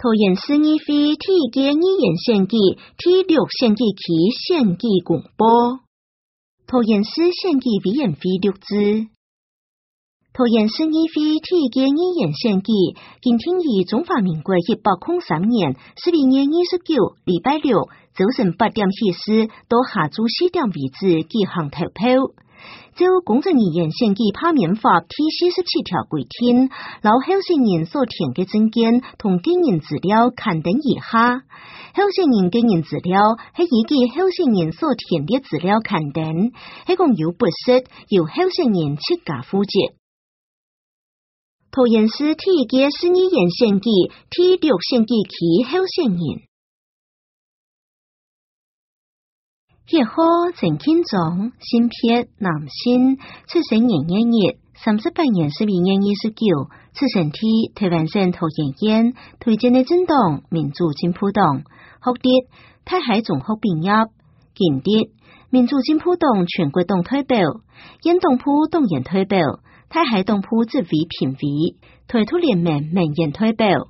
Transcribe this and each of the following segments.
桃园市议会第一届议员选举第6选举期选举公布。桃园市选举委员会6支。桃园市议会第一届议员选举今天于中华民国103年12月29礼拜六早晨8點起始到下晝4點為止舉行投票。照公職人員選舉罷免法第47條規定，留候選人所填嘅證件同個人資料刊登以下。候選人個人資料係依據候選人所填嘅資料刊登，係共有不實，由候選人自家負責。桃園市第一屆市議員選舉第6選舉期候選人。1號陳慶忠，性別男性，出生年1月，38年12月29，出生地台灣省桃園縣，推薦的政黨民主進步黨，學歷台海中學畢業，經歷民主進步黨全國黨代表，縣黨部黨員代表，台海黨部執委評委，台獨聯盟名譽代表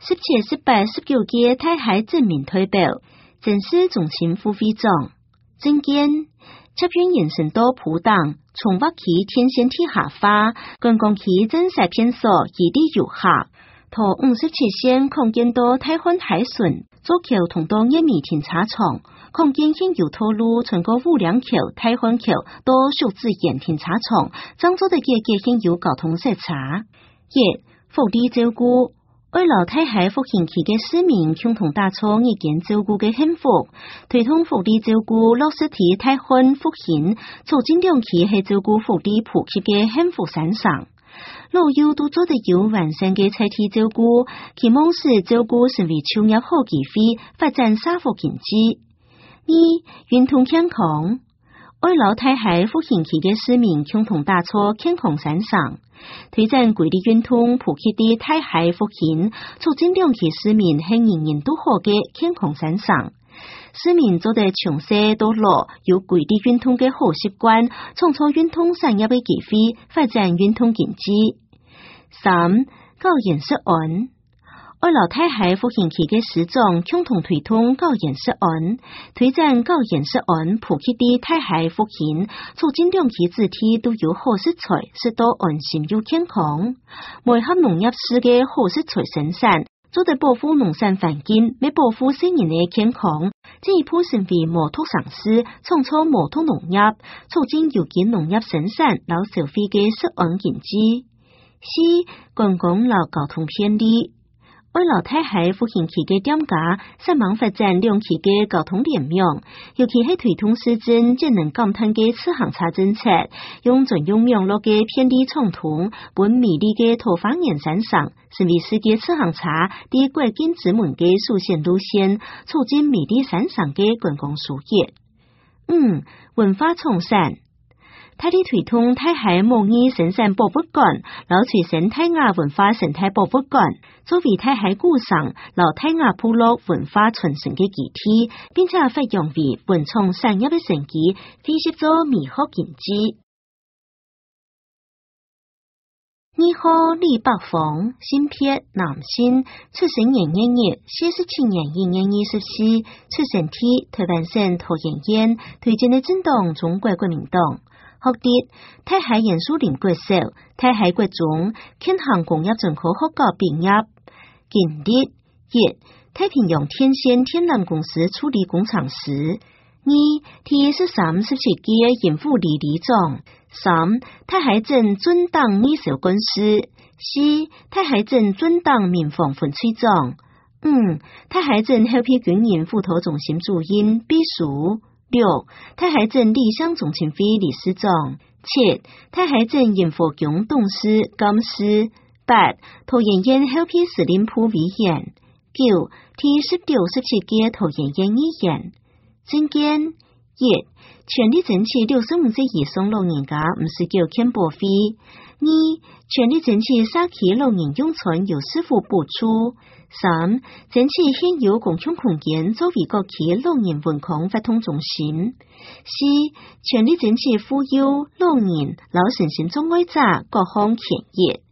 ，17、18、19屆台海正面代表，正式總前副會長。政見接遠延伸到普黨，從北起天線地下化，觀光區真實片所異地遊客，圖57線擴建到台灣海巡，左橋通到1米停車場，擴建現有道路穿過五兩橋、台灣橋到秀智園停車場，漳州的嘅現有交通設查。1. 福利照顧為了台海復興期嘅市民共同打造日間照顧嘅幸福，推動福利照顧落實喺台灣復興，促進兩期係照顧福利普及嘅幸福山上。老友都做得有完善嘅財體照顧，期望使照顧成為就業好機會，發展社會經濟。2. 運動健康為了台海復興期嘅市民共同打造健康山上。推展規律運動普及的台海復興，促進兩期市民係人人都好嘅健康山上。市民做得從細到老有規律運動嘅好習慣，創造運動產業嘅機會，發展運動經濟。3. 教研涉案為了台海復興期嘅市長共同推動教研涉案，推展教研涉案普及的台海復興，促進兩期子弟都有好食材，食到安心又健康。配合農業市嘅好食材生產，做得保護農產環境，未保護市民嘅健康，進一步成為無毒城市，創造無毒農業，促進有機農業生產，老消費嘅涉案經濟。4. 觀光老交通便利為了台海復興期嘅點價，希望發展兩期嘅交通聯網，尤其係推動市政節能減碳嘅次行車政策，用專用網絡嘅便利暢通，本美麗嘅桃花源山上，成為世界次行車啲國境之門嘅首選路線，促進美麗山上嘅觀光事業。5. 文化創新大力推動台海模擬生產博物館，老隨生泰雅文化生態博物館，作為台海故鄉老泰雅部落文化傳承嘅基地，並且發揚為文創產業嘅成績，非協助美好經濟。2號李百鳳，性別男性，出生年1月，47年1月24，出生地台灣省桃園縣，推薦的政黨中國國民黨。學歷台海嚴肅林國小、台海國中建行工業專科學校畢業。經歷1. 太平洋天線天然公司處理工廠時。2. 第13、17屆營副理事長。3. 台海鎮準黨秘書官司。4. 台海鎮準黨民防分區長。5. 台海鎮後備軍營輔導中心主任秘書。6. 台海鎮理想總前會理事長。7. 台海鎮營火宮董事監事。8. 桃園縣後備司令部委員。9. 第16、17屆桃園縣議員。政見1. 全力爭取65歲以上老人家59健保費。2. 全力爭取社區老人用餐有師傅補助。3. 爭取現有公共空間作為各區老人文康活動中心。4. 全力爭取婦幼老人老身心障礙者各項權益。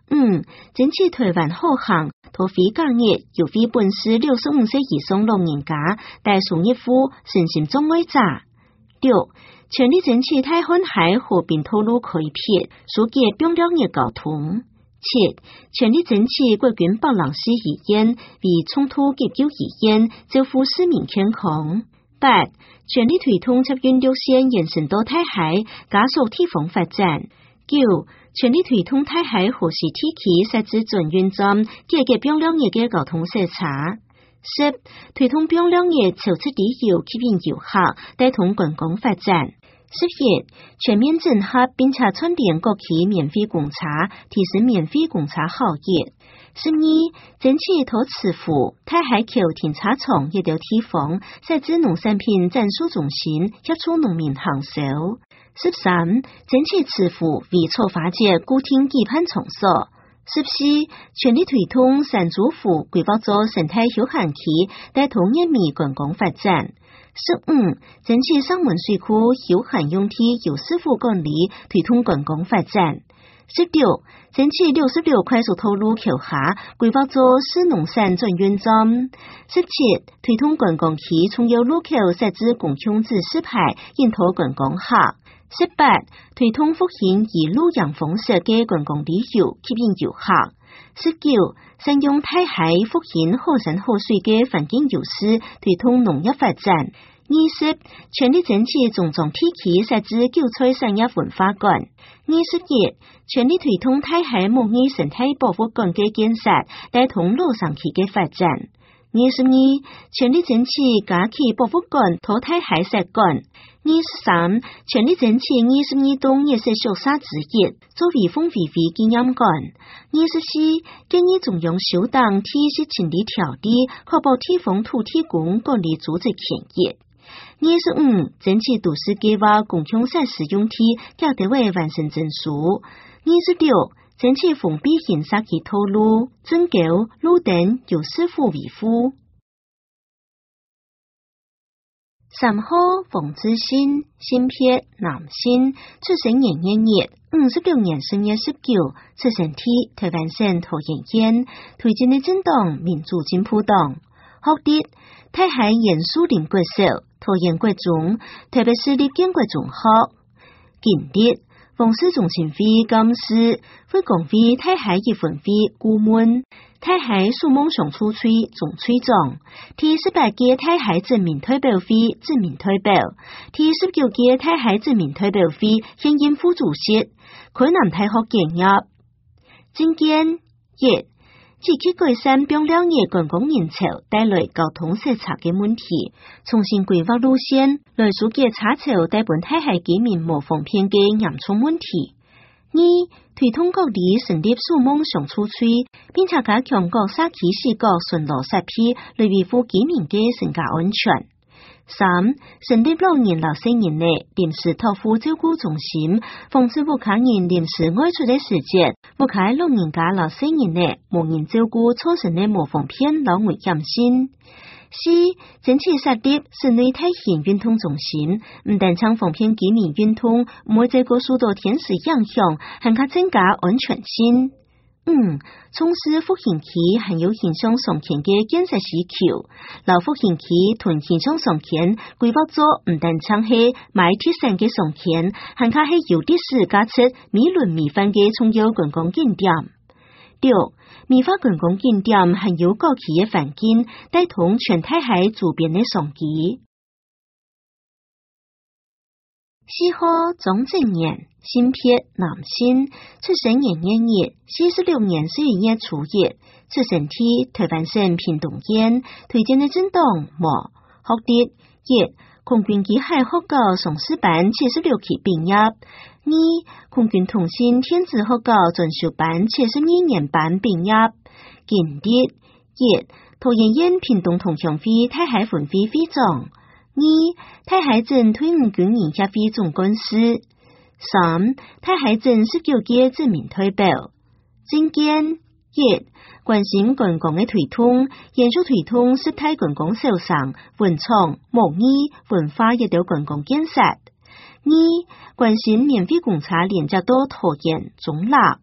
整治台湾好行，土匪教育由非本市65歲以上老人家，大數一夫身心障礙者。6. 全力爭取台灣海和平道路開闢，疏解重要嘅交通。7. 全力爭取國軍保良市醫院為衝突急救醫院，照顧市民健康。8. 全力推動捷運路線延伸到台海，加速地方發展。9. 全力推動台海河西地區設置轉運站，解決重要嘅交通塞車。10. 推動重要嘅超值旅遊吸引遊客，帶動觀光發展。11. 全面整合並且串聯各區免費公車，提升免費公車行業。12. 爭取土慈湖、台海橋停車場一條地方，設置農產品展示中心，協助農民行銷。13. 爭取慈湖為草花節固定舉辦場所。14. 全力推動山竹湖規劃做生態休閒區，帶動人民觀光發展。15. 爭取上門水庫休閒用地由市府管理，推動觀光發展。16. 爭取66快速道路橋下規劃做市農產轉運站。17. 推動觀光區重要路口設置共享指示牌，引導觀光客。18. 推動復興以陸洋方式嘅觀光旅遊，吸引遊客。19. 善用台海復興好山好水嘅環境優勢，推動農業發展。20. 全力爭取種種地區設置韭菜產業文化館。21. 全力推動台海模擬生態保護館嘅建設，帶動路上區嘅發展。22. 全力爭取加起保護館淘汰海石館。23. 全力爭取22棟夜市小沙之夜，作為鳳飛飛紀念館。24. 建議中央修訂地質清理條例，確保地方土地公管理組織權益。25. 爭取都市計劃共享設施用地，交得為完成證書。26. 爭取封閉型社區道路，增高路燈由市府維護。3號馮志新，性別男性，出生年1月，56年3月19，出生地台灣省桃園縣，推薦的政黨民主進步黨。學歷台海嚴肅林國小、桃園國中、台北市立建國中學。經歷奉使中心會幹事，會公會台海一分會顧問，台海數夢想處處總處長，第18屆台海人民代表會人民代表，第19屆台海人民代表會現任副主席，暨南大學結業。政見1，積極改善重要嘅觀光人潮帶來交通塞車嘅問題，重新規劃路線，來疏解車潮帶本台海居民無方便嘅嚴重問題。2，推動各地成立數夢想處處，並且加強各社區視角巡邏設備，來維護居民嘅生活安全。3，成立老人老少年嘅臨時託付照顧中心，防止無家人臨時外出嘅時節，無解老人家老少年嘅無人照顧造成嘅無方便老危險性。4，爭取設立室內體驗運動中心，唔但將方便居民運動，唔會再過受到天時影響，還可增加安全性。5，從事復興區含有形象上權嘅建設需求，老復興區屯形象上權規劃咗唔但將係買鐵山嘅上權，還可係有歷史價值美輪美奐嘅重要觀光景點。6，美化觀光景點含有各區嘅環境，帶動全台海周邊嘅商機。4號莊正年，性別男性，出生年1月，46年12月初一，出生地台灣省屏東縣，推薦的政黨無。學歷1，空軍機械學校上士班76期畢業。2，空軍通信電子學校專修班72年班畢業。經歷1，桃園縣屏東同鄉會台海分會會長。2，台海鎮退伍軍人協會總幹事。3，台海鎮19屆人民代表。政見1，關心觀光的推動，延續推動生態觀光小商、文創、貿易、文化一條觀光建設。2，關心免費公車連接到桃園、中壢。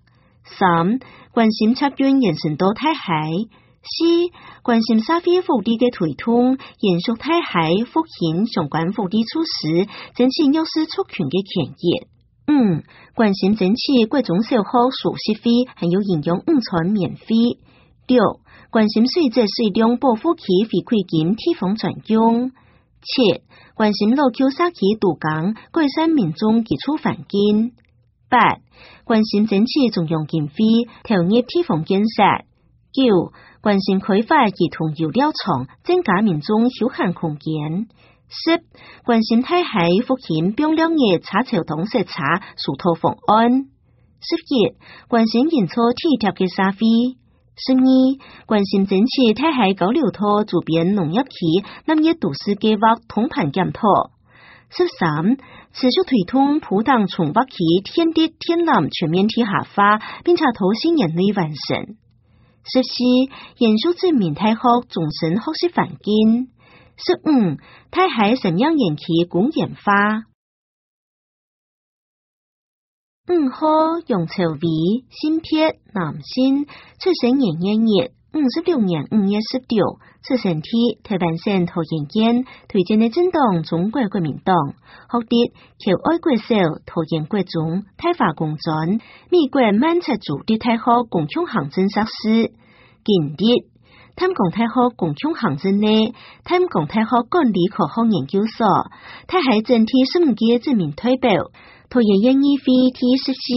3. 關心插運延伸到太海。4. 關心社會福利嘅推動，延續太海復興相關福利措施，爭取弱勢族群嘅權益。5. 關心爭取各種小學書習費還有營養午餐免費。6. 關心水質水量保護區回饋金地方專用。7. 關心老舊社區杜崗改善民眾基礎環境。8. 關心爭取中央經費投入地方建設。9. 關心開發兒童遊樂場，增加民眾休閒空間。10. 關心太海復興並兩日查潮董事查疏導方案。11. 關心人才體貼嘅社會。12. 關心爭取太海交流道周邊農業區南熱都市計劃通盤檢討。13. 持續推動普塘從北區天地天南全面體下化，並且投新年內完成。14. 延續正面太學終身學習環境。15. 太海沈陽園區公園化。5號楊朝偉新撇男性，出生年月日56年5月19，出生地台灣省桃園縣，推薦的政黨中國國民黨，學歷僑愛國小、桃園國中、太華工專、美國曼徹主的大學公共行政碩士，經歷淡江大學公共行政類、淡江大學管理科學研究所、太海整體15屆知名代表，桃園縣議會第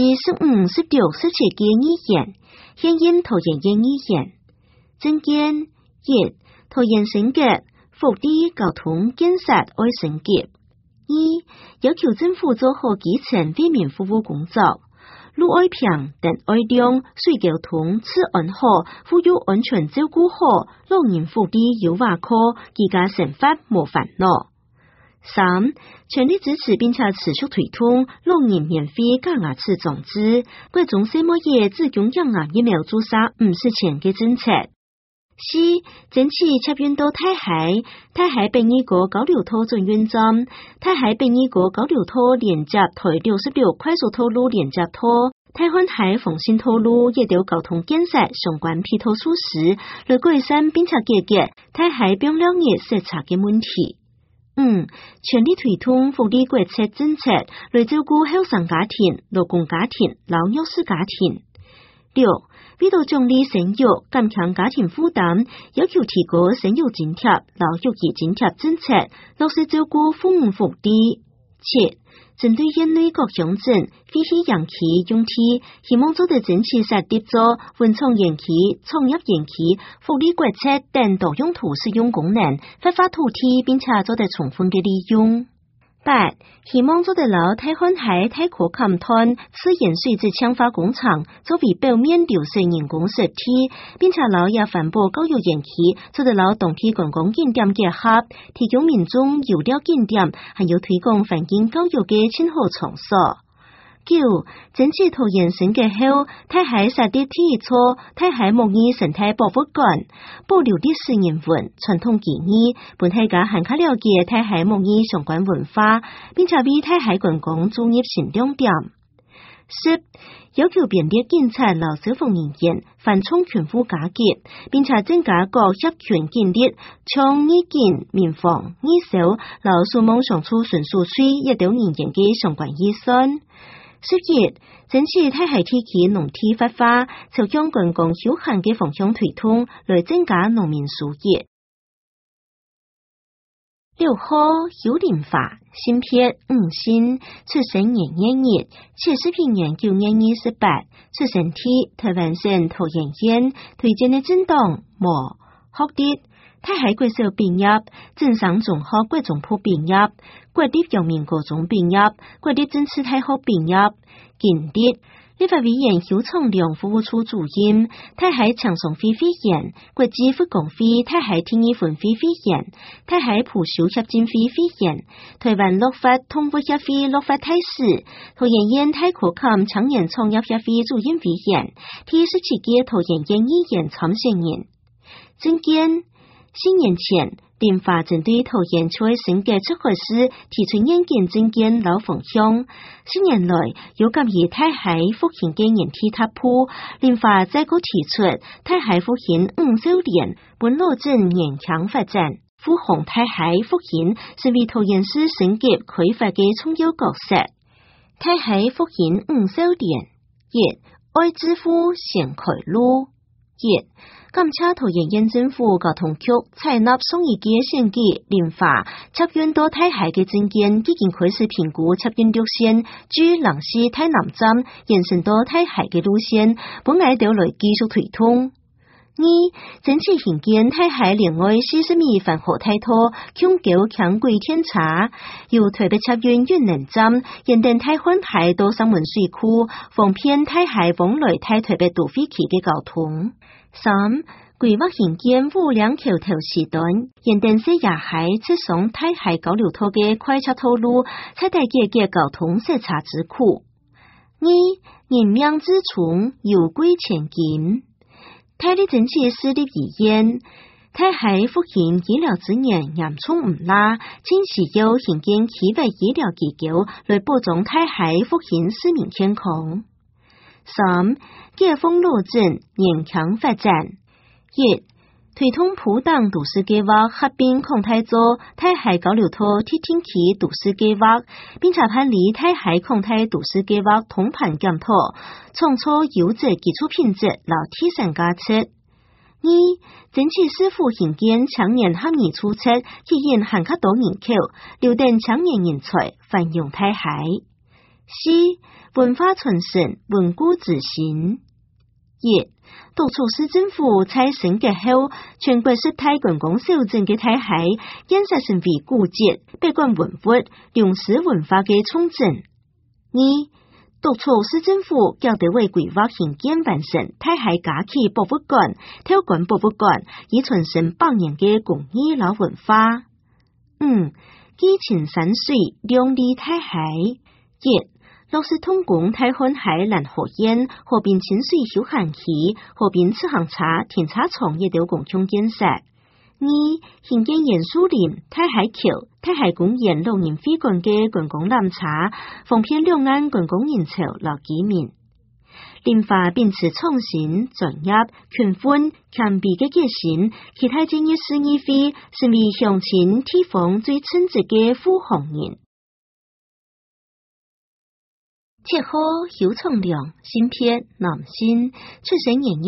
14、15、16、17屆議員，現任桃園縣議員。政見1. 桃園升級福利交通建設愛升級。2. 要求政府做好基層為民服務工作，路愛平、電愛亮、水交通、治安好、婦幼安全照顧好、老人福利優化好，居家生活無煩惱。3. 全力支持並且持續推動老人免費假牙齒裝置，各種細末嘢子宮頸癌疫苗注射50錢嘅政策。4. 爭取插運到太海，太海殯儀國交流道轉運站，太海殯儀國交流道連接台66快速道路連接道，太環海豐新道路一條交通建設相關配套措施，來改善並且解決太海並兩日塞車嘅問題。5. 全力推動福利國策政策，來照顧後生家庭、勞工家庭、老弱勢家庭。6. 為了獎勵生育、減輕家庭負擔，要求提高生育津貼、老育兒津貼政策，落實照顧父母福利。7. 針對縣內各鄉鎮廢棄養雞用地，希望做得爭取設立做文創園區、創業園區、福利國策等多用途使用功能，開發土地並且做得充分嘅利用。8. 希望做得牢太環海太科勘探次鹽水質強化工廠作為表面流水人工設體，並且牢也環保教育園區做得牢當地觀光景點結合，提供民眾遊樂景點，還有推廣環境教育嘅親好場所。9. 爭取桃園升級後，太海設立體育處、太海模擬生態博物館，保留歷史人文、傳統技藝，本大家更加了解太海模擬相關文化，並且為太海觀光注入新亮點。10. 要求便列警察、老消防人員反衝群富加結，並且增加各協權警力，從義警、民防、義消、老數網上出純屬稅一條人員嘅相關預算。11. 爭取太海地區農地發化，朝向觀光休閒嘅方向推動，來增加農民收益。6號邱林發新撇5星，出生年月日70年9月28，出生地台灣省桃園縣，推薦的政黨無學歷，太海國小畢業，正商中學國中部畢業，國立陽明高中畢業，國立政治大學畢業，經歷立法委員邱創良服務處主任，太海長松會會員，國際復工會太海天意分會會員，太海普修協進會會員，台灣綠法通會協會綠法大使，桃園縣太科勘青年創業協會主任委員，第17屆桃園縣議員參選人。政見4年前林華針對桃園區升格出海時提出眼見政見老方向。10年來有鑒於台海復興嘅人氣突破，林華再個提出台海復興5周年本路證延強發展，扶紅台海復興成為桃園市升級開發嘅重要角色。台海復興5周年1愛致富先開路1感謝桃園縣政府交通局採納宋義基選舉林華插運到台海嘅政見，已經開始評估插運路線，據蘭溪台南站延伸到台海嘅路線，本來就來繼續推動。2整體興建台海另外40米環河泰托，永久強軌天茶，由台北插運雲林站延電台灣海到三文水庫，方便台海往來台北都會區嘅交通。3規劃興建五兩橋頭時段，延電西亞海直送台海交流道嘅快速道路，採大嘅交通篩查之庫。2人命之重，有歸前進。台裡整體實力而言，台海復興醫療資源嚴重唔拉，正是要興建起碼醫療機構來保障台海復興市民健康。3解封路證延強發展。1推動普檔都市計劃合併擴大做台海交流道鐵天期都市計劃，並且辦理台海擴大都市計劃通盤檢討，創造優質基礎品質來提升價值。2整體市府興建青年合意出色，吸引更加多人口，留等青年人才繁榮台海。4文化傳承，文古自信。1督促市政府在升格後，全國十大觀光小鎮嘅台海，建設成為古蹟、百館文物、歷史文化嘅重鎮。2督促市政府較到為規劃興建完成台海假期博物館、挑館博物館，以傳承百年嘅工藝老文化。5基情山水，亮麗台海。1落實通工台灣海南河沿河邊清水休閒區、河邊直航車停車場亦都共同建設。2興建鹽樹林、台海橋、台海公園老人會館嘅觀光纜車，方便兩岸觀光人潮來居民。林華秉持創新、專業、勤奮、強備嘅決心，其他建議市議會成為鄉親地方最稱職嘅護航人。鐵河邱創良，新片男性，出生年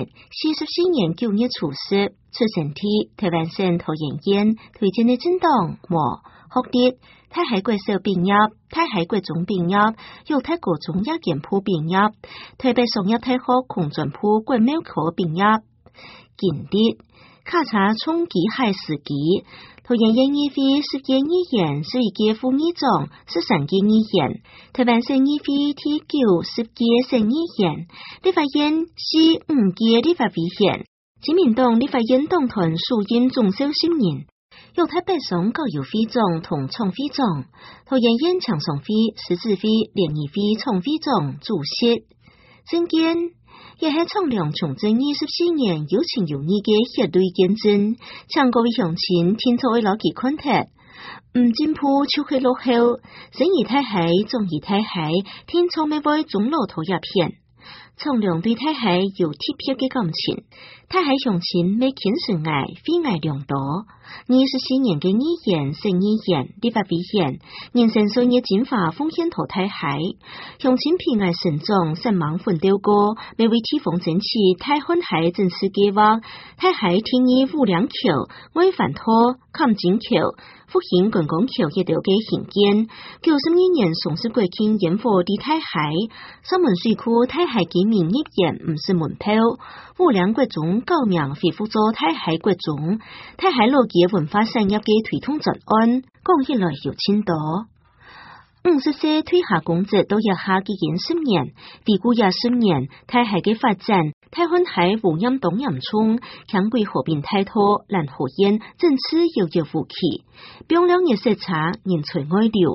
44年9月初10，出生地台灣省桃園縣，推薦的政黨和學歷台海國小畢業，台海國中畢業，有泰國中亞檢普畢業，台北商業大學空專普國貿科畢業。經歷考察從機海時期，桃園縣議會10屆議員，是一屆副議長，13屆議員，台灣省議會第90屆省議員，立法院是5屆立法委員，自民黨立法院黨團屬院總召10人，有台北省教育會長同創會長，桃園縣強商會、獅子會、聯誼會創會長主席。政見也係創良從政24年有情有義嘅協隊見證，請各位鄉親聽錯為老幾昆特，唔進步就會落後，生意太海，中意太海，聽錯咩位中路途一片。創良對台海有特別嘅感情，台海鄉親每天是愛，非愛良多。24年嘅議員、省議員、立法委員，人生歲月進化奉獻到台海，鄉親平安慎重，神忙奮鬥過，每位地方爭取台灣海正式計劃，台海天意五兩橋、外環托、坎金橋、復興觀光橋亦都嘅興建。92年宋氏國慶煙火的台海，三文水庫台海居民入園唔是門票，五兩國中高名恢復咗台海國中，台海老嘅文化產業嘅推動專案，講起來有千多。50歲退下公職到日下嘅10年，回顧20年，台海嘅發展，台灣海無陰東嚴衝，強歸河邊泰托、蘭河沿，正次遙遙無期，標兩日色差，人才外流。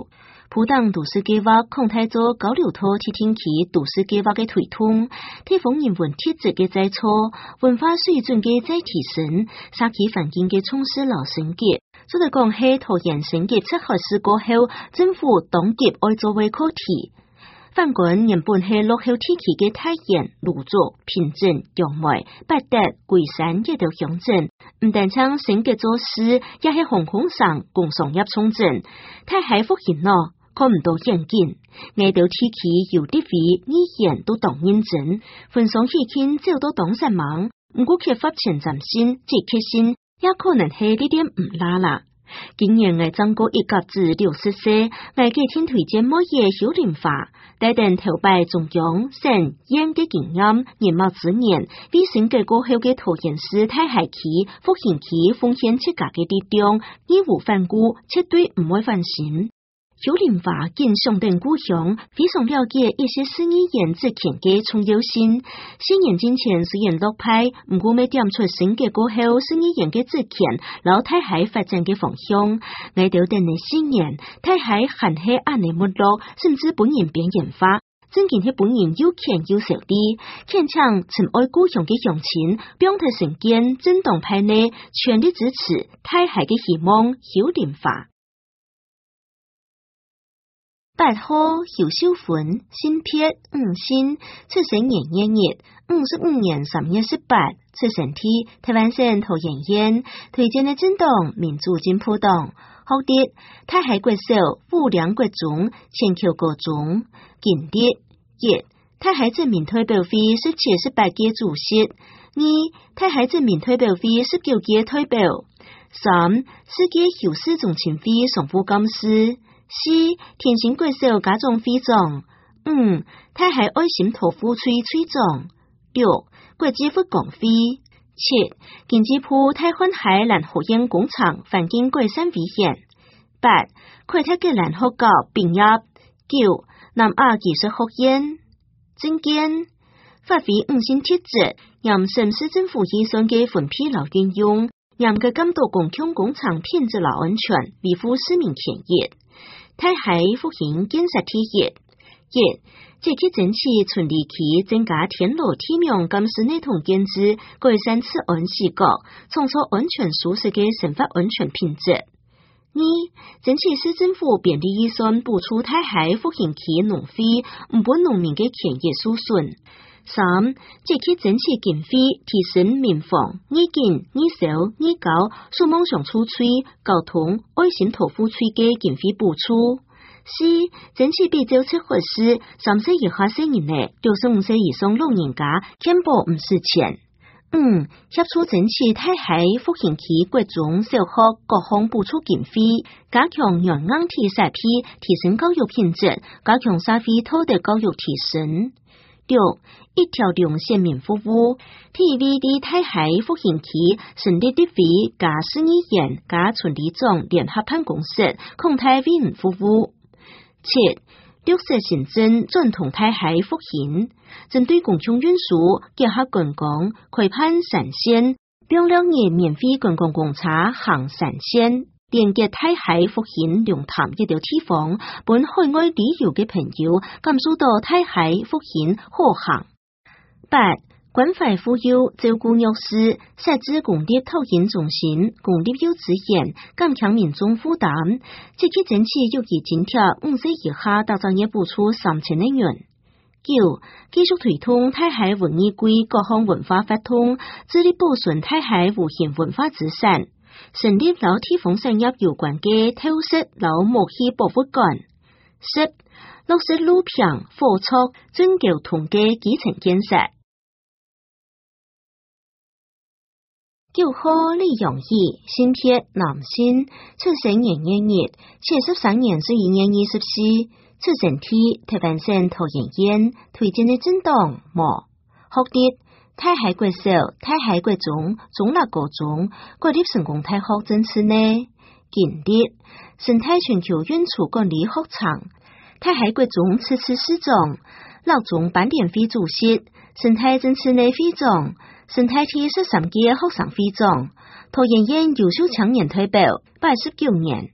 普党都市计划抗太做高流土铁天气都市计划嘅推动，地方人文体质嘅再错，文化水准嘅再提升，社区环境嘅充实老升级。这个讲系拖延升级7合适过后，政府当局爱作为课题。反观原本系落后天气嘅太原、泸州、平镇、杨梅、八德、桂山一条乡镇，唔但将升级做事，也系航空上共商业重镇，太海复兴咯。看唔到演景，挨到天气有啲位语言都当认真，分享起见照到当神忙，唔过缺乏前瞻性、积极性，也可能系呢点唔拉啦。今年嘅增过1甲至60岁，外界天推荐某嘢小龄化，带定头摆中央、省、县嘅经验，年貌之年，比升级过后嘅拖延时太海期、复兴期风险切价嘅地中，义无反顾，绝对唔会放心。小龄化见上等故乡，非常了解一些私语言之前嘅重要性。4年之前虽然落派，唔过未点出升级过后私语言嘅之前，老太海发展嘅方向。挨到等嘅4年，太海还系按你没落，甚至本人变研发。真见系本人有钱有少啲，牵强曾爱故乡嘅乡亲，表态成见政党派内全力支持太海嘅希望小龄化。8號姚秀芬新撇5星，出生年1月，55年3月18，出生地台灣省桃園縣，推薦嘅政黨民主進步黨，學歷太海國小、武良國中、千橋高中，經歷1太海人民代表會17、18屆主席，2太海人民代表會19屆代表，3世界有事中情會常務幹事。4天星國小家長會長，5太海愛心托付處處長，6國際復工會，7經濟部太環海南河堰工廠環境改善委員，8開拓嘅南學校畢業，9南亞技術學院證件，發揮5星特質，讓省市政府預算嘅分配勞運用，讓嘅監督共享工廠品質勞安全，維護市民權益。太海復興建設體驗1這期整體順利期增加天路體面監視內統建制，改善治安視覺，創造安全舒適嘅生活安全品質。2整體市政府便利預算補助太海復興期農費，唔本農民嘅權益受損。3這期整體經費提升民防、醫健、醫消、醫教、數夢想處處、交通、愛心托付處嘅經費補助。4整體比照7合適3歲以下成人嘅65歲以上老人家健保唔蝕錢。5協助整體太海復興期國中小學各項補助經費，加強軟硬體設備，提升教育品質，加強社會土地教育提升。6一條龍縣民服務 TVD 太海復興期成立的為加市議員加村里長聯合辦公室，控太委員服務。7綠色行政轉同太海復興，針對公共運輸結合觀光開辦3線，並2年免費觀光公車行3線，連結太海復興龍潭一條地方，本海外旅遊嘅朋友感受到太海復興好行。8關懷婦幼照顧弱勢，設置公立托嬰中心、公立幼稚園，減輕民眾負擔。這期整體育兒津貼5歲以下到3月補助3000元。9繼續推動太海文藝季各項文化活動，致力保存太海無形文化資產。成立老地方產業有關嘅特色老木器博物館。10落實路平貨速準交通嘅基層建設。9號李永義新撇南新，出生年1月，73年12月24，出生地台灣省桃園縣，推薦嘅政黨無學歷太海國小、太海國中、中立高中、國立成功大學政治內，經歷生態全球運輸管理學場，太海國中次市長，老中班聯會主席，生態政治內會長。生態體13屆學生會長，桃園縣優秀青年代表89年，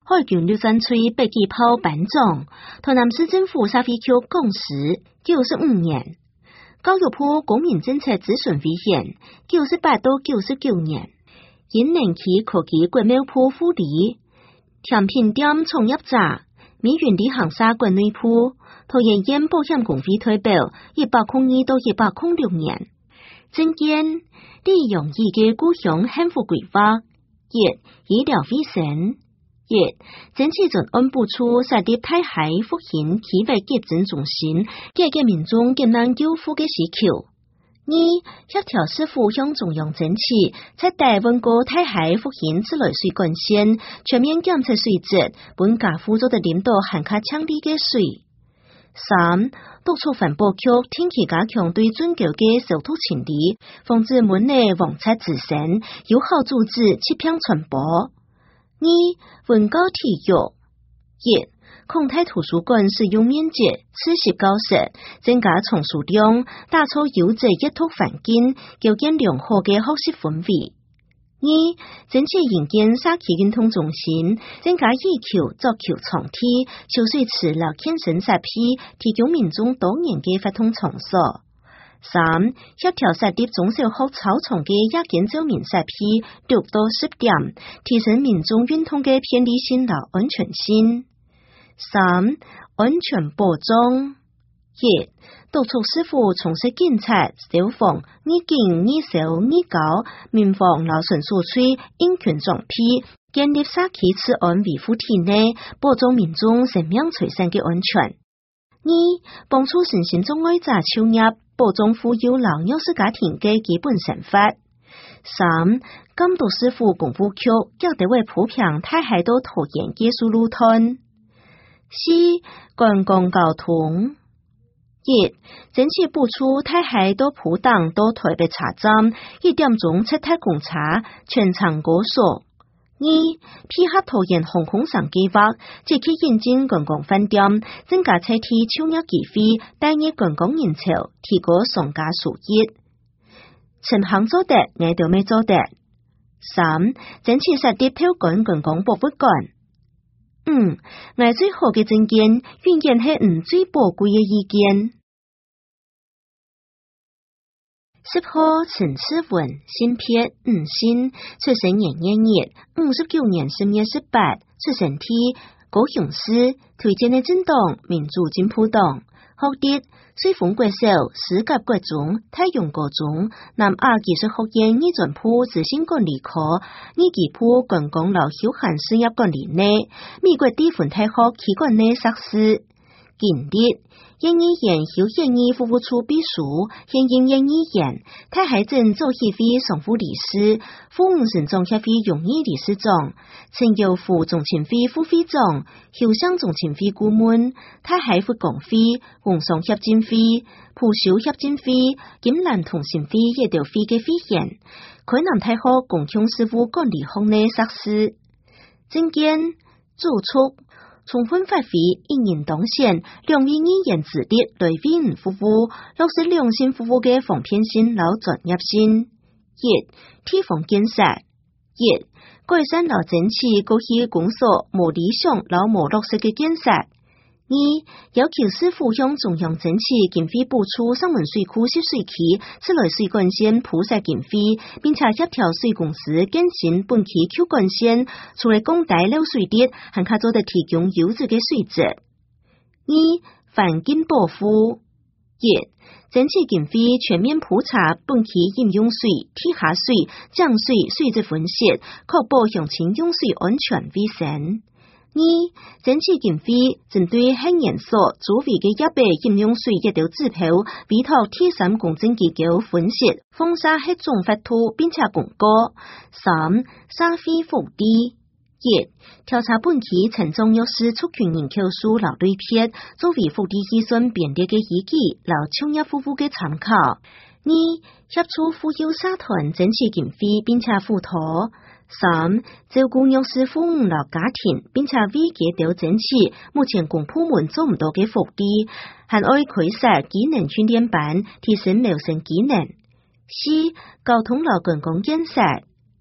海军陆战队飞机炮班长，台南市政府沙飞区共识95年，教育部公民政策咨询委员98到99年，因年期科技国贸部副理，甜品店创业者，美元里行沙国内部，桃园县保险公司推表102到106年，政见利用伊嘅故乡幸福规划，医疗卫生。整治准安部处设立太海复兴企业急诊中心，解决民众艰难救护嘅需求。协调市府向中央争取，彻底稳固太海复兴自来水管线，全面检测水质，本家辅助的领导含卡强力嘅水。3. 督促环保局定期加强对准旧嘅消毒清理，防止门内王贼滋生，有效阻止疾病传播。文教体育。孔台图书馆使用面积持续高设，增加丛书量，打造优质阅读环境，构建良好嘅学习氛围。争取营建社区运动中心，增加羽球、足球场地、球水池及健身设施，提供民众多元嘅活动场所。3. 协调设立中小学操场嘅夜間照明設施6到10點，提升民眾運動嘅便利性及安全性。3. 安全保障。督促市府從事警察、消防、醫警、醫消、醫教、民防及巡署區應權裝備，建立社區治安維護體內，保障民眾生命財產嘅安全。幫助身心障礙者就業，保障富有及弱勢家庭嘅基本生活。3. 監督市府公務局要地位普遍太海到桃園技術路段。4. 觀光交通。爭取補出太海到普檔到台北車站1點鐘出太公車全程高速。配合桃園航空城計劃，積極引進觀光飯店，增加車梯超額機會，帶熱觀光人潮，提高商家收益。陳行做得，我就未做得。3. 爭取設立透管觀光博物館。我最好嘅政見，永遠係最寶貴嘅意見。10號陳次文新篇5星，出生年月59年10月18，出生地高雄市，推薦嘅政黨民主進步黨，學歷水豐國小、史甲國中、太陽高中、南亞技術學院二專部資訊管理科、二技部觀光及休閒事業管理內，美國地方大學企管內碩士。經歷縣議員休閒議服務處秘書，現任縣議員，太海鎮組協會常務理事，富五省總協會榮譽理事長，陳友府總前會副會長，休鄉總前會顧問，太海復工會、工商協進會、普修協進會、金蘭同心會協調會嘅會員，海南大學公共事務管理學內碩士。政見注促充分發揮一人當選、兩位議員之力來為人服務，落實良性服務嘅方便性及專業性。地方建設。改善及爭取過去公所無理想及無落實嘅建設。要求市府向中央爭取經費補助上文水庫蓄水器自來水管線鋪設經費，並且協調水公司更新本期抽管線，除了降低漏水率，還可做得提供優質嘅水質。環境保護。爭取經費全面普查本期飲用水、地下水、醬水水質分析，確保鄉親用水安全衛生。爭取經費針對核研所周圍嘅100飲用水一條指標，委託第三公正機構分析放射核總發圖，並且公告。3. 社會福利。調查本期陳總弱勢族群人口數及類別，作為福利預算編列嘅依據，及就業服務嘅參考。協助婦幼社團爭取經費，並且輔導。3. 照顧弱勢父母及家庭，並且為佢哋爭取目前公部門做唔到嘅福利，還愛開設技能訓練班，提升謀生技能。4. 交通及觀光建設。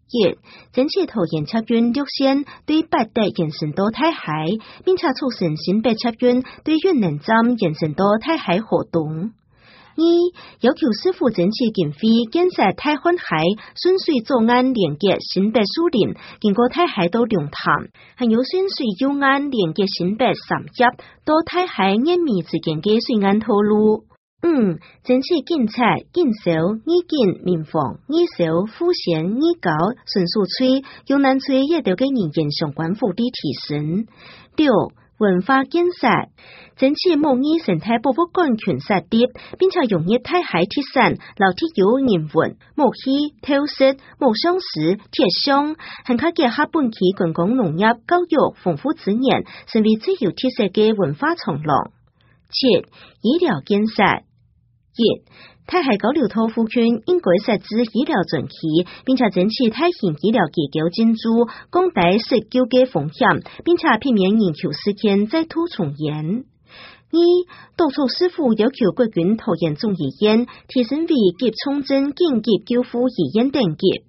一、整次桃園測驗優先對八德延伸到太海，並且促成新北測驗對雲林站延伸到太海活動。二、要求市府整次經費建設太環海順水左岸連結新北樹林，經過太海到龍潭，還有順水右岸連結新北三峽到太海延米之間嘅水岸道路。五、整次建設建修二建民房二修富賢二高順樹區用南區也都嘅人員相關福利提升。六、文化建設整次模擬生態博物館群設立，並且融入太海鐵山、老鐵有人文、木器、陶瓷、木匠石、鐵匠，還可結合本期觀光農業教育豐富資源，成為最有特色嘅文化長廊。七、醫療建設。一、太海交流道附近應該設置醫療專區，並且整治大型醫療機構進駐，降低失救嘅風險，並且避免人球事件再度重演。二、督促市府要求國軍桃園總醫院提升為急重症緊急救護醫院等級。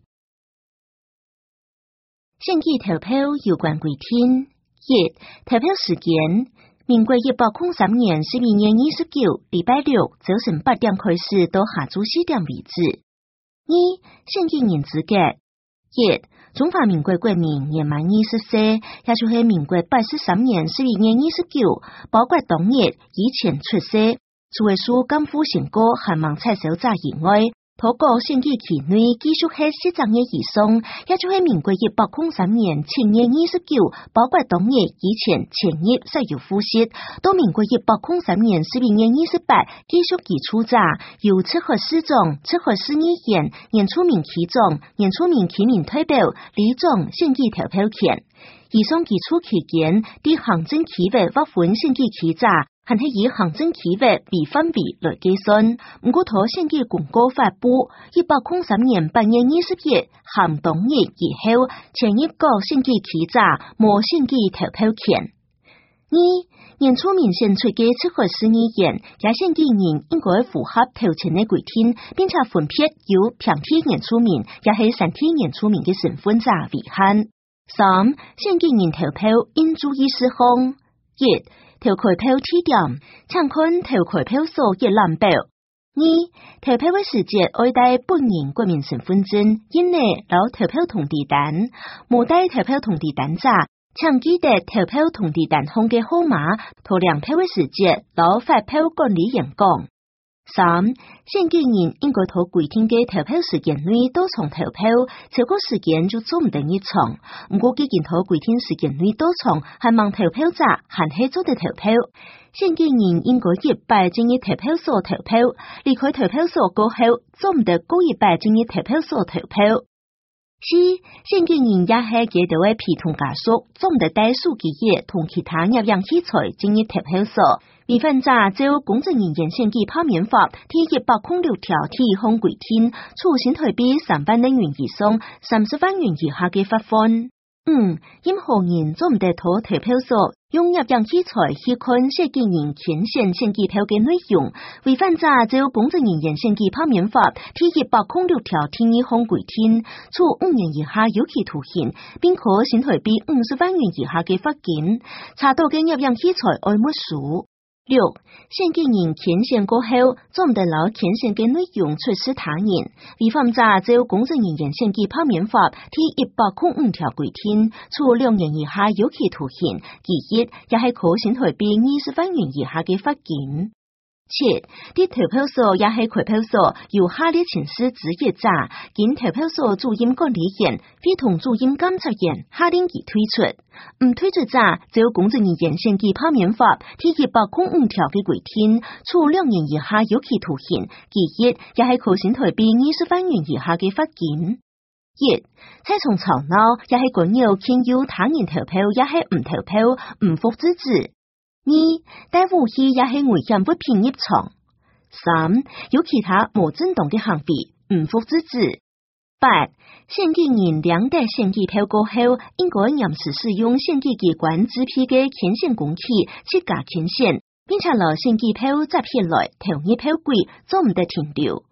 選舉投票有關規定。一、投票時間。民國103年12月29禮拜六早晨8點開始到下晝4點為止。二、選舉人資格。一、中華民國國民年滿20歲，也就是民國83年12月29，包括當日以前出世，除了屬甘夫成果還望採收者以外，透過選舉期內繼續係10年以上，也就是民國103年7月29，包括當日以前前日使用複習，到民國103年12月28繼續基礎者，由赤河市長、赤河市議員、原住民區長、原住民居民代表、里長選舉投票權。以上基礎期間，對行政區域劃分選舉區者，還係以行政區域為範圍來計算。唔過，妥選舉公告發布103年8月21日含當日以後，前一個選舉區者無選舉投票權。二、原住民選出嘅赤河市議員，也選舉人應該符合頭前嘅規定，並且分別由平地原住民，也係山地原住民嘅身份者為限。三、選舉人投票應注意事項。一、投開票地點，請看投開票所嘅藍表。二、投票嘅時節愛帶本人國民身份證，印內留投票通知單。無帶投票通知單者，請記得投票通知單上嘅號碼，投兩票嘅時節留發票管理員講。三、選舉人應該喺規定嘅投票時間內到場投票，超過時間就做唔到一場。唔過既然喺規定時間內到場，還望投票者還係做得投票。選舉人應該1擺進入投票所投票，離開投票所過後，做唔到過1擺進入投票所投票。四、選舉人也係記得嘅陪同家屬，做唔到帶數據頁同其他入樣器材進入投票所。違反者就公職人員選舉罷免法第106條第1項規定，處新台幣3萬元以上30萬元以下嘅罰款。任何人做唔得到投票所用入樣器材去看選舉人填寫選舉票嘅內容，違反者就公職人員選舉罷免法第106條第2項規定，處5年以下有期徒刑，並可新台幣50萬元以下嘅罰金。查到嘅入樣器材愛沒收。六、選舉人填寫過後，做唔得牢填寫嘅內容出示他人，違反者就公職人員選舉罷免法第105條規定，處2年以下有期徒刑，其一也係可新台幣20萬元以下嘅罰金。七、啲投票所也係開票所由下列前司職業者，經投票所主任管理員、非同主任監察員下令其推出，唔推出者就公職人員選舉罷免法第105條嘅規定，處2年以下有期徒刑，其一也係可新台幣20萬元以下嘅罰金。一、猜從吵鬧也係管有牽誘他人投票也係唔投票唔服之子。二、帶武器也係危險物品入場。三、有其他無正當嘅行為唔服之子。八、選舉人兩代選舉票過後，應該嚴實使用選舉機關支批嘅牽線工具設假牽線，並且攞選舉票集起來統一票櫃，做唔得停留。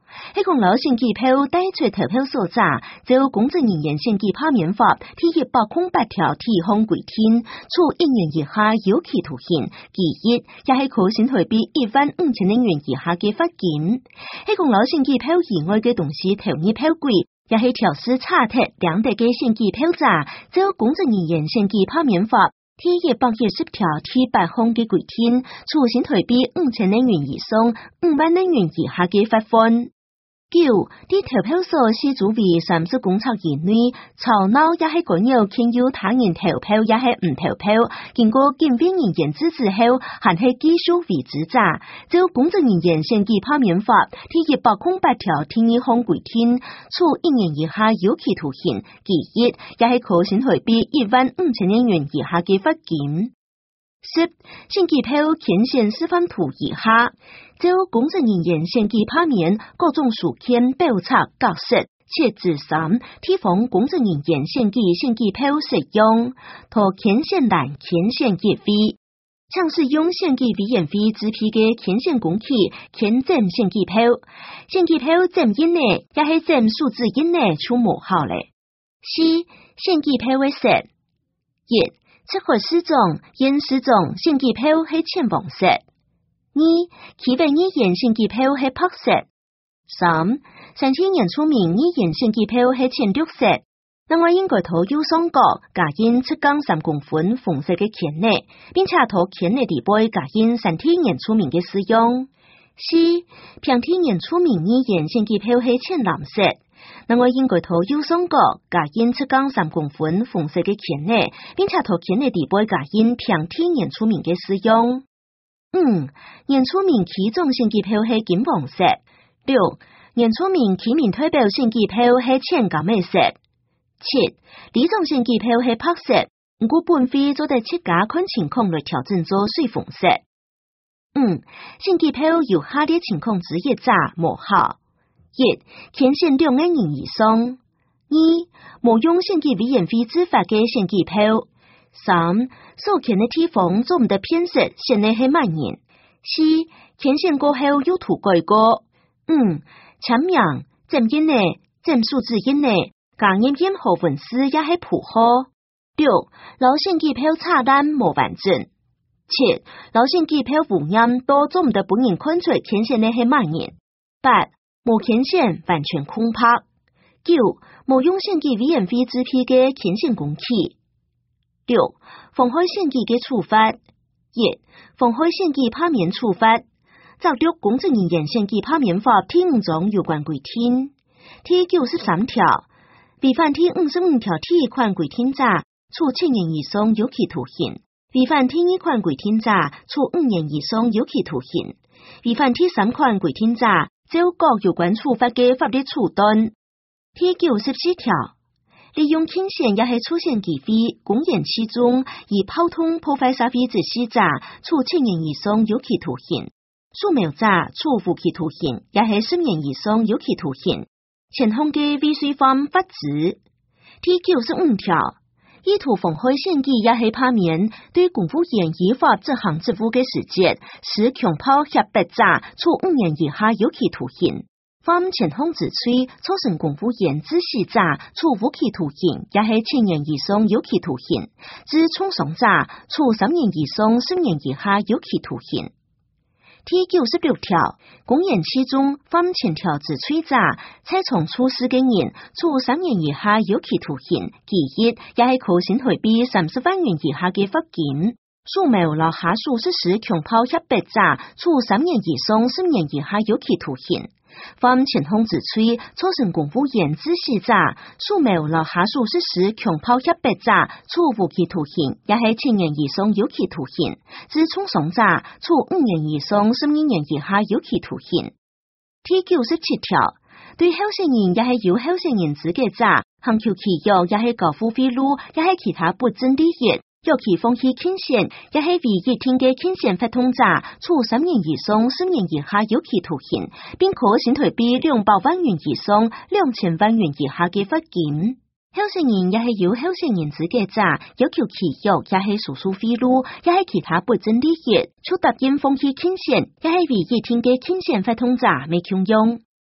迄講攞選舉票帶出投票所在，就公職人員選舉罷免法第108條提項規定，處1年以下有期徒刑，其一也係可審台幣15000元以下嘅罰金。迄講攞選舉票以外嘅同時投入票據，也係調試查剔兩地嘅選舉票站，就公職人員選舉罷免法第110條第8項嘅規定，處審台幣5000元以上50000元以下嘅罰款。9. 啲投票所是主為30公尺以內，吵鬧也係干擾牽有他人投票也係唔投票，經過檢驗人員支持後，還係繼續為之者。就公職人員選舉罷免法第108條第2項規定，處1年以下有期徒刑，其一也係可審台幣15000元以下嘅罰金。10. 選舉票牽線示範圖以下，就公職人員選舉罷免各種書籤、標冊、格式、設置3，提防公職人員選舉票使用，同牽線欄牽線業費，像是用選舉委員會支批嘅牽線公契牽證選舉票證以內也係證數字以內就無效咧。4. 選舉票嘅色一。赤褐絲種、煙絲種選舉票係淺黃色。2. 企穩議員選舉票係白色。3. 3天原住民議員選舉票係淺綠色。另外應該塗右上角加印7.3公分紅色嘅鉛內，並且塗鉛內底部加印3天原住民嘅使用。4. 平天原住民議員選舉票係淺藍色。另外應該塗右上角加印7.3公分紅色嘅鉛內，並且塗鉛內底部加印平天原住民嘅使用。5. 原住民其中選舉票係金黃色。6. 原住民其民代表選舉票係淺咖啡色。7. 呢種選舉票係白色，不過本會做得7家看情況來調整做水紅色。5. 選舉票有下列情況之一者無效。1. 牽線2個人以上。2. 無用選舉委員會執法嘅選舉票。3. 所牽的地方做唔得偏色，顯得係萬人。4. 牽線過後有塗改過。5. 簽名、證件內、證數字印內，加入任何文字也係譜號。6. 老選舉票查單無完整。7. 老選舉票無驗都做唔得本人看出牽線的係萬人。8. 無牽線完全空白。9. 無用選舉委員會支批嘅牽線公契。6. 妨害選舉嘅處罰。1. 妨害選舉罷免處罰。照讀公職人員選舉罷免法第5種有關規定。第93條，違反第55條第1款規定者，處7年以上有期徒刑；違反第2款規定者，處5年以上有期徒刑；違反第3款規定者，就各有關處罰嘅法律處分。第94條，利用牽線也係出現機會，公然欺眾，以炮通破壞社會秩序者，處7年以上有期徒刑；數沒有者，處無期徒刑，也係10年以上有期徒刑。前項嘅未遂犯罰之。第95條，意圖妨害選舉也係罷免，對公務員依法執行職務嘅時節，使強暴脅迫者，處5年以下有期徒刑。犯前項之罪，造成公務員致死者，處無期徒刑，也係7年以上有期徒刑。致重傷者，處3年以上10年以下有期徒刑。第96條，公然欺眾犯前條之罪者，採從處事嘅人，處3年以下有期徒刑，其一也係可審台幣30萬元以下嘅罰金。數沒有落下數實施強暴脅迫者，處3年以上10年以下有期徒刑。犯前項之罪，造成公務員致死者，數沒有落下數實施強暴脅迫者，處無期徒刑，也係7年以上有期徒刑。致重傷者，處5年以上12年以下有期徒刑。第97條，對候選人也係有候選人資格者，行求其有也係高付費祿，也係其他不正利益。尤其放棄牽線，也係違約聽嘅牽線發通者，處3年以上10年以下有期徒刑，並可審台幣200萬元以上2000萬元以下嘅罰金。候選人也係有候選人資格者，尤其其有也係數費祿，也係其他不正利益，就答應放棄牽線，也係違約聽嘅牽線發通者未強用。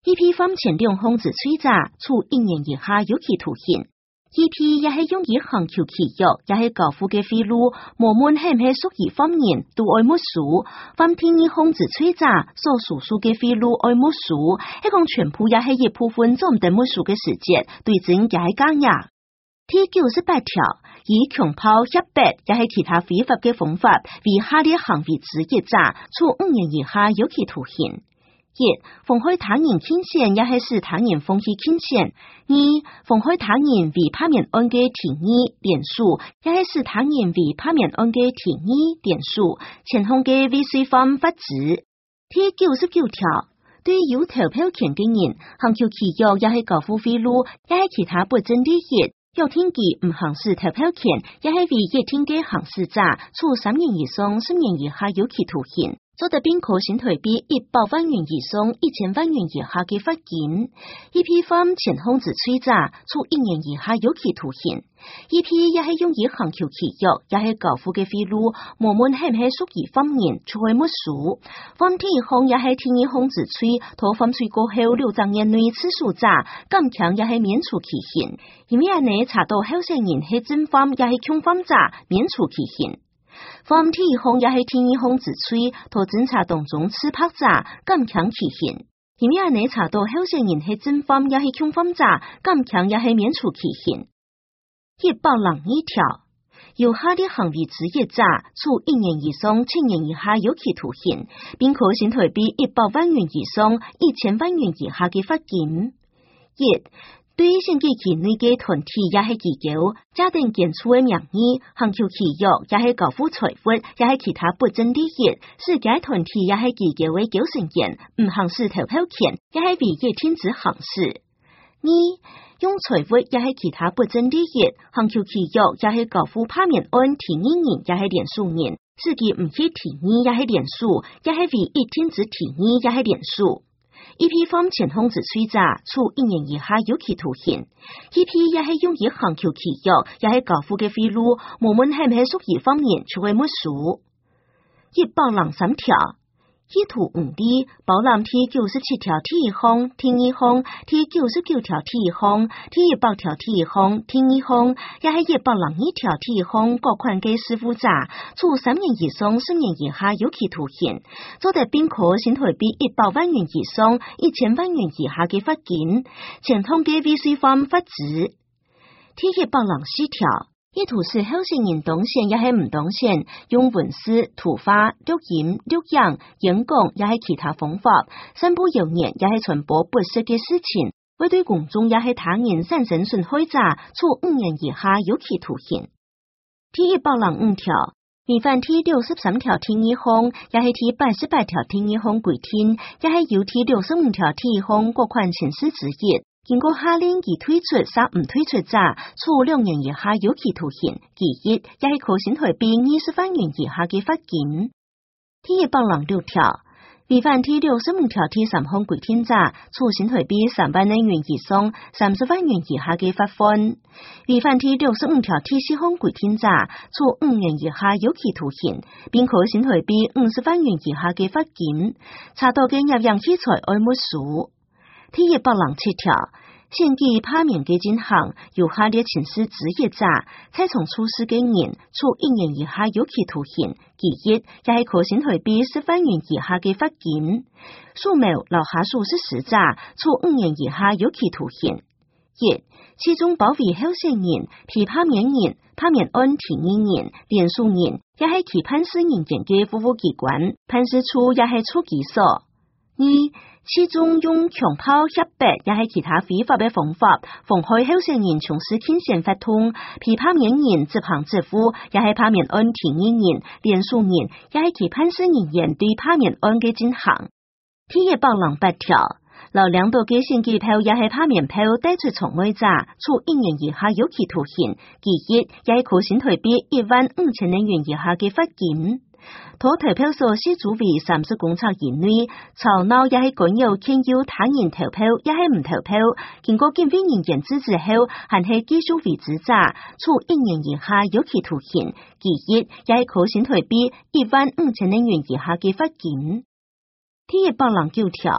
一批方前2項之催者，處1年以下有期徒刑。一批也係用以行求契約，也係交付嘅費率，無論係唔係屬於方面，都愛沒數。方天2項之催者所數數嘅費率愛沒數，一共全部也係一部分總得沒數嘅時節，對證也係加壓。第98條，以強暴、脅迫也係其他非法嘅方法，為下列行為之一者，處5年以下有期徒刑。1. 妨害他人傾險，也係使他人放棄傾險。2. 妨害他人為罷免案嘅提議連署，也係使他人為罷免案嘅提議連署，前項嘅未遂犯法治。第99條，對有投票權嘅人，行求契約也係交付費率，也係其他不正利益。約聽其唔行使投票權，也係為約聽嘅行使者，處3年以上10年以下有期徒刑。做得並可刑台幣100萬元以上1000萬元以下嘅罰金。一批犯前項之催者，處1年以下有期徒刑。一批也係用以行求契約，也係交付嘅費率，無論係唔係屬於方面，就會沒數。犯第1項也係第2項之催，同犯罪過後6個月內起訴者，減強也係免除其刑。因為你查到候選人係真犯，也係強犯者，免除其刑。犯第1項也係第2項之催，同偵查當中持拍者，減強其刑。因為你查到候選人係真犯，也係強犯者，減強也係免除其刑。102條，有下列行為之一者，處1年以上7年以下有期徒刑，並可刑台幣100萬元以上1000萬元以下嘅罰金。1. 對選舉期內嘅團體也係機構，假定建處嘅名義，行求契約也係交付財物，也係其他不正利益，使該團體也係機構嘅構成人，唔行使投票權，也係違約停止行使。2. 用財物也係其他不正利益，行求契約也係交付罷免案提議人，也係連署人，使其唔去提議也係連署，也係違約停止提議也係連署。一批犯前項之催者，處1年以下有期徒刑。一批也係用以行求契約，也係交付嘅費率，無論係唔係屬於方面，就會沒數。103條。意圖誤利，包攬第97條第1項、第2項、第99條第1項、第100條第1項、第2項，也係102條第1項各款嘅施負者，處3年以上10年以下有期徒刑，做得並可刑台幣100萬元以上1000萬元以下嘅罰金，前項嘅未遂犯法治。第104條。意圖使候選人當選也係唔當選，用文字、圖畫、錄音、錄影、演講也係其他方法，散布謠言也係傳播不實嘅事情，會對公眾也係他人產生損害者，處5年以下有期徒刑。第105條，違反第63條第2項，也係第88條第2項規定，也係有第65條第1項各款情事之一。經過下令其退出或唔退出者，處2年以下有期徒刑，其一也係可刑台幣20萬元以下嘅罰金。第106條，違反第65條第3項規定者，處刑台幣3萬元以上30萬元以下嘅罰款。違反第65條第4項規定者，處5年以下有期徒刑，並可刑台幣50萬元以下嘅罰金。查到嘅入樣器材愛沒數。第107條，選舉罷免嘅進行，有下列情事之一者，再從處事嘅人，處1年以下有期徒刑，其一也係可刑台幣10萬元以下嘅罰金。數謀留下數事實者，處5年以下有期徒刑。一、其中包圍候選人、被罷免人、罷免案提議人、連署人，也係其判事人員嘅服務機關，判事處也係處幾所。二、其中用強暴、脅迫，也係其他非法嘅方法，妨害候選人從事競選活動，被罷免人執行職務，也係罷免案提議人、連署人，也係其判事人員對罷免案嘅進行。第108條，留2度嘅選舉票，也係罷免票帶出場外者，處1年以下有期徒刑，其一也係可刑台幣15000元以下嘅罰金。妥投票所是主為30公尺以內，吵鬧也係干擾牽誘他人投票，也係唔投票，經過檢驗人員制止後，還係繼續維持者，處1年以下有期徒刑，其一也係可刑台幣15000元以下嘅罰金。第109條。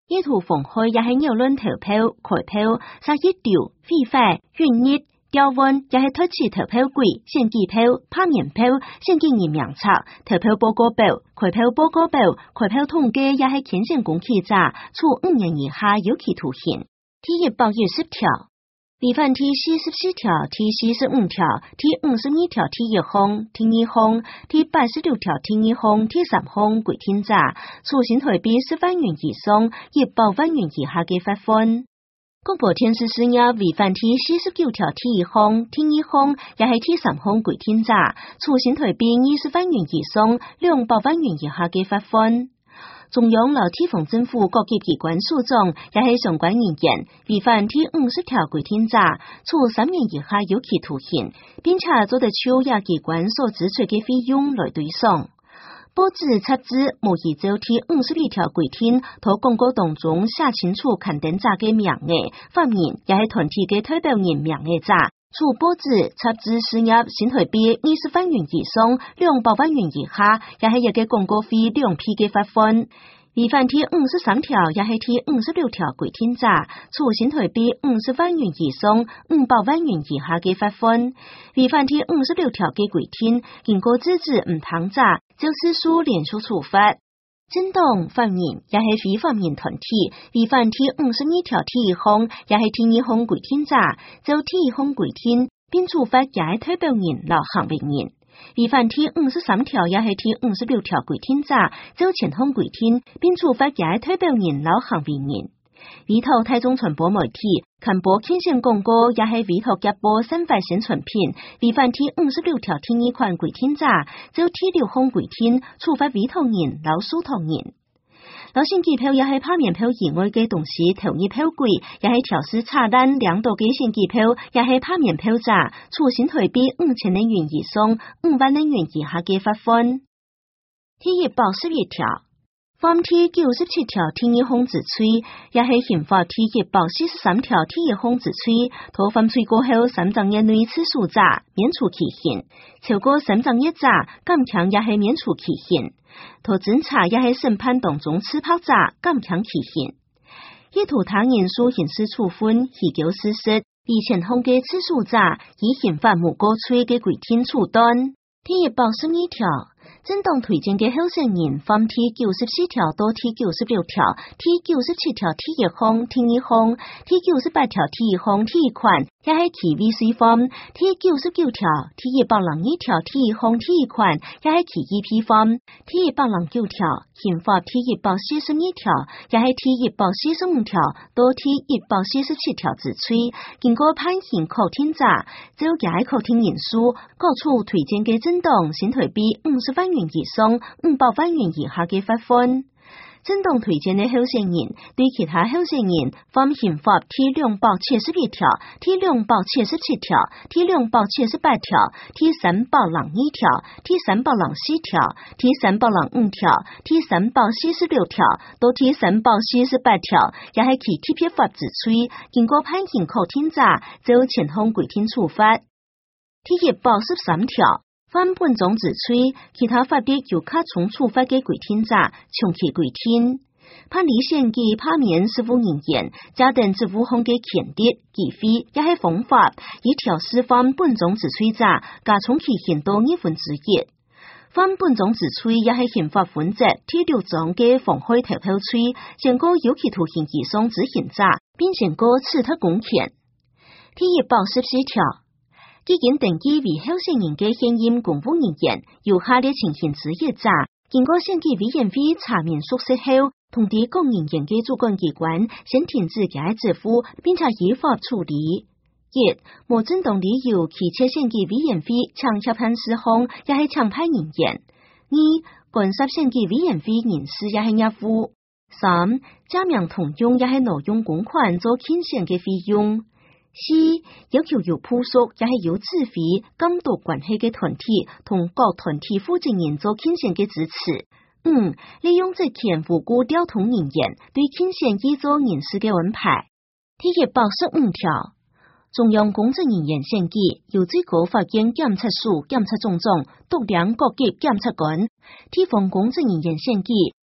意圖妨害也係擾亂投票、開票、殺一條、非法、冤孽、刁溫，也係推遲投票櫃、選舉票、拍面票、選舉人名冊、投票報告表、開票報告表、開票統計，也係牽線公契者，處5年以下有期徒刑。第110條。違反第44條、第45條、第52條第1項、第2項、第86條第2項、第3項規定者，處新台幣10萬元以上100萬元以下嘅罰款。廣播電視事業違反第49條第1項、第2項，也係第3項規定者，處新台幣20萬元以上200萬元以下嘅罰款。中央和地方政府各級機關署長也係相關人員違反第50條規定者，處3年以下有期徒刑，並且做得出也機關所支出嘅費用來對償。報紙雜誌無依照第52條規定，喺廣告當中寫清楚刊登者嘅名額，發言也係團體嘅代表人名額者，處報紙雜誌事業新台幣20萬元以上200萬元以下，也係一個廣告費2批嘅罰款。違反第53條也係第56條規定者，處新台幣50萬元以上500萬元以下嘅罰款。違反第56條嘅規定，經過制止唔當者，就是屬連續處罰。政黨、法人也係非法人團體，違反第52條第1項也係第2項規定者，就第1項規定，並處罰也係代表人和行為人。違反第53條也係第56條規定者，就前項規定，並處罰也係代表人和行為人。委託大眾傳播媒體刊播牽線廣告也係委託夾播散發宣傳品，違反第56條第2款規定者，就第6項規定，處罰委託人和屬託人。老選舉票也係拍面票以外嘅東西投入票櫃，也係調試查單2度嘅選舉票，也係拍面票者，處新台幣5000元以上5萬元以下嘅罰款。第111條，犯第97條第2項之罪，也係刑法第143條第1項之罪，同犯罪過後3個月內起訴者免除其刑，超過3個月者減輕也係免除其刑。同偵查也係審判當中刺拍者減輕其刑，意圖他人訴刑事處分虛構事實，以前項嘅起訴者以刑法無過罪嘅規定處斷。第112條，政黨推薦嘅候選人犯第94條到第96條、第97條第1項、第2項、第98條第1項第1款，也係其未遂犯；第99條、第102條第1項第1款，也係其已批犯；第109條、刑法第142條，也係第145條到第147條之罪，經過判刑確定者，就也係確定人數，各處推薦嘅政黨新台幣50萬元以上500萬元以下嘅罰款。政黨推薦嘅候選人對其他候選人犯刑法第271條、第277條、第278條、第302條、第304條、第305條、第346條到第348條，也係其特別法之罪，經過判刑確定者，就前項規定處罰。第113條，犯本種之罪，其他法律有加重處罰嘅規定者，從其規定。判理選舉拍面事務人員，加等職務項嘅權利、機會，也係方法，以調適犯本種之罪者，加重其刑到1/2。犯本種之罪，也係刑法分則第6章嘅妨害投票罪，限過有期徒刑以上之刑者，並限過褫奪公權。第114條。已經登記為候選人嘅現任公務人員，有下列情形之一者，經過選舉委員會查明屬實後，通知公務員嘅主管機關先停止該支付，並且依法處理。1. 無正當理由拒絕選舉委員會強協辦事項，也係強派人員。2. 干涉選舉委員會人事，也係業務。3. 假名同用，也係挪用公款做競選嘅費用。4. 要求有附屬也係有指揮監督關係嘅團體同各團體負責人做競選嘅支持。5. 利用職權無故調動人員對競選依做人事嘅安排。第115條，中央公職人員選舉由最高法院檢察署檢察總長督量各級檢察官，地方公職人員選舉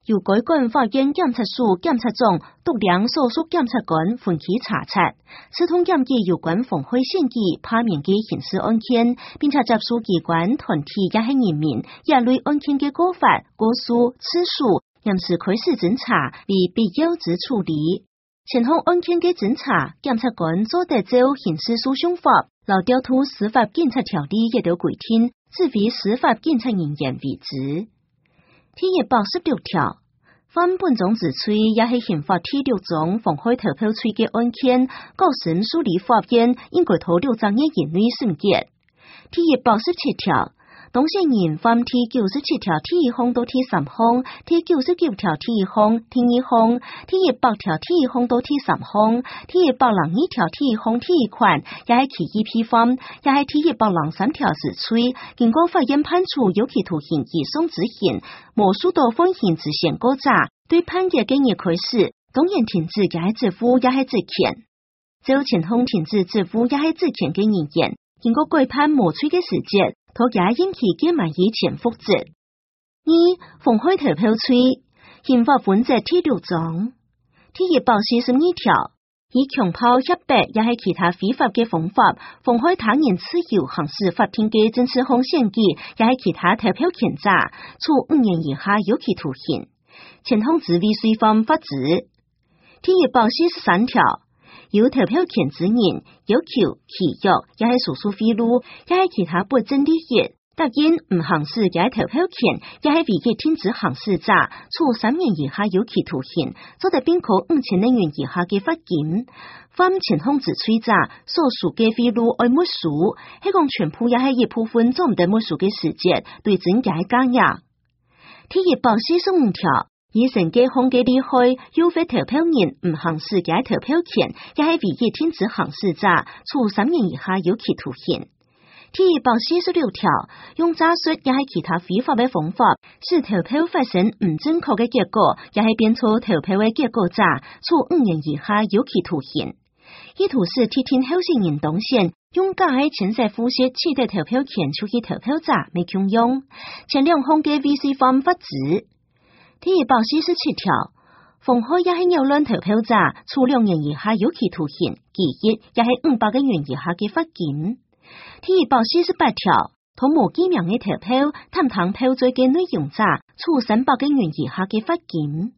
由该管法院检察署检察长督量所属检察官分期查察，此通检记有关防火险记拍面嘅刑事案件，并且接触机关团体也系人民也类案件嘅过法、过数、次数，严是开始侦查为必要之处理。前项案件嘅侦查，检察官做得照刑事诉讼法、劳调图司法检察条例一条规定，指为司法检察人员为职。第116条，犯本种自吹也是刑法第6章妨害投票罪嘅案件，高审处理法院应该投6章嘅言语审结。第187条，当事人犯第97条第1项到第3項、第99條第1項、第2項、第100條第1項到第3項、第102條第1項第1款，也係其一批犯，也係第103條自吹，經過法院判處有期徒刑以上執行，無數到犯刑之前過者，對判決嘅日開始，當然停止也係支付也係職權。照前項停止支付也係職權嘅人員，經過改判無罪嘅時節，托也引起嘅埋以前復職。二、妨害投票罪，刑法本則第6章第142條，以強暴、脅迫也係其他非法嘅方法，妨害他人自由行使法定嘅政治項限制，也係其他投票權者，處5年以下有期徒刑。前項之為罪犯法治。第143條，有投票權之人要求、契約，也係數數賄賂，也係其他不正利益，答應唔行使嘅投票權，也係違逆停止行使者，處3年以下有期徒刑，做得並扣5000元以下嘅罰金。犯前項之罪者，所屬嘅賄賂愛沒收，係講全部也係一部分做唔得沒收嘅時節，對真嘅加壓。第145條。以成嘅項嘅利害，誘發投票人唔行使嘅投票權，也係違逆停止行使者，處3年以下有期徒刑。第146條，用詐術也係其他非法嘅方法，使投票發生唔正確嘅結果，也係變錯投票嘅結果者，處5年以下有期徒刑。意圖是提聽候選人當選，用假嘅前世複習取得投票權出去投票者未強用，前兩項嘅違罪犯法治。第147條，妨害也係擾亂投票者，處2年以下有期徒刑，其一也係500元以下嘅罰金。第148條，圖無記名嘅投票，探討票罪嘅內容者，處300元以下嘅罰金。